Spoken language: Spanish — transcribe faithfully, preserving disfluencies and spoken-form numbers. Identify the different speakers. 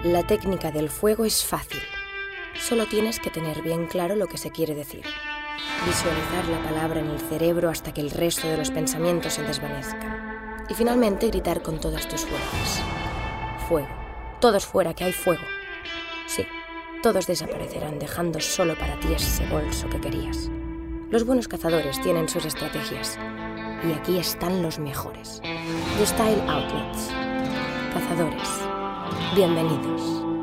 Speaker 1: La técnica del fuego es fácil. Solo tienes que tener bien claro lo que se quiere decir. Visualizar la palabra en el cerebro hasta que el resto de los pensamientos se desvanezcan. Y finalmente gritar con todas tus fuerzas. Fuego. Todos fuera, que hay fuego. Sí, todos desaparecerán dejando solo para ti ese bolso que querías. Los buenos cazadores tienen sus estrategias. Y aquí están los mejores. The Style Outlets. Cazadores, bienvenidos.